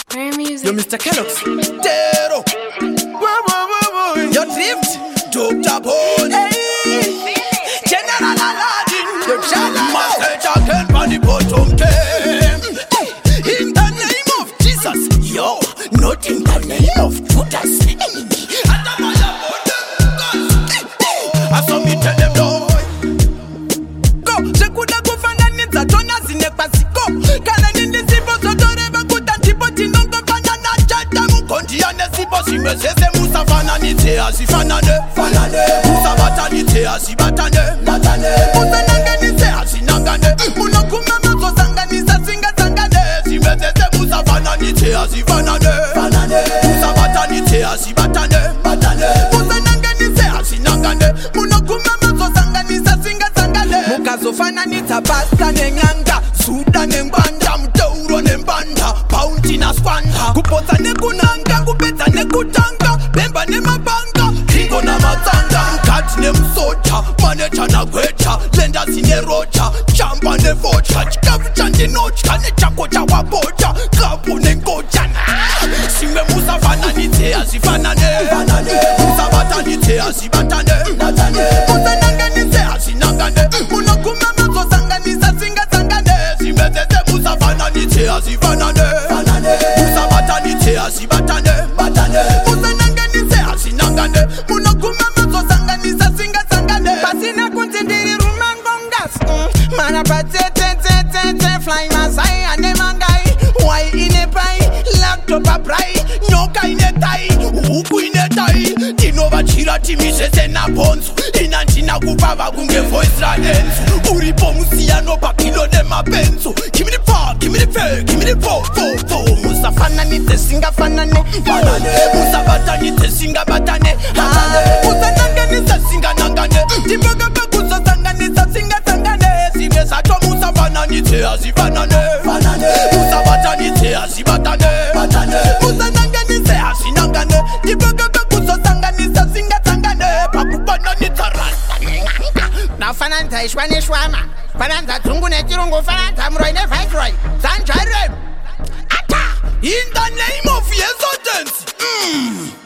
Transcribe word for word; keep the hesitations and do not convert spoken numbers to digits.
Rare music. Yo, Mister Kellogg's. Tero. Whoa, whoa, whoa, whoa. Yo, Drift. Doctor Bone. Hey. General Aladdin. Yo, Jala. Master Jacket. Bunny Bottom Game. In the name of Jesus. Yo, not in the name of Judas. Enemy. I saw me tell them no. Go. Shekuda kufananiza. Tona zine pasiko. Kana nindi sipo sotoreba kutantipo. Tinongo banana chata mukondiane sipo. Simesese musa fananite asifanane. Fanane. Musa batanite asibatane. Batane. Musa nanganise asinangane. Munokume mazo sanganisa singa sangane. Simesese musa fananite asifanane. Fanane. Musa batanite asibatane. Batane. Musa nanganise asinangane. Munokume mazo sanganisa singa sangane. Mukazo fananita pasta nenyanga. Suda nembanda. Mteuro nembanda. Bounty na squanda. Kupota nekunanga. Kupeta nekutanga. Bemba ne mabanga. Kingo na matanga. Mkati ne msocha. Manecha na gwecha. Lenda sine rocha. Chamba ne vocha. Chikavu chandi nocha. Ne chako cha wabocha. Kapu ne ngocha. Sime musa fananite asifanane. Musa batanite asibatane. Musa nanganise asinangane. Munokume mazo sanganisa singa sangane. Sime zeze musa fananite asifanane. Musa batanite asibatane. Musa nanganise asinangane. Munokume mazo sanganisa singa sangane. Pasina kuntindiri rumangongas. Mana pate te te te te fly masai ane mangai. Why ine pai laptop abrai. Nyoka ine tai, uku ine tai. Tinova chira timisese na bonzu. Inantina kupava kunge voice ra enzu. Uripo musiano pakilo ne mapenzu. Give me the power, give me the fair, give me the fo, fo, fo. Musa fananite singa fanane. Fanane. Musa batanite singa batane. Batane. Musa nanganisa singa nangane. Timboga bakuso sanganisa singa sangane. Simesa to musa fananite asifanane. Fanane. Musa batanite asibatane. Batane. Musa nanganise asinangane. Timboga bakuso sanganisa singa sangane. Pakupana nitarasta. Na fananta ishwane shwama. Fananta tungu ne tirungu fananta mroi ne viceroy. Sanjare. In the name of Jesus. Mm.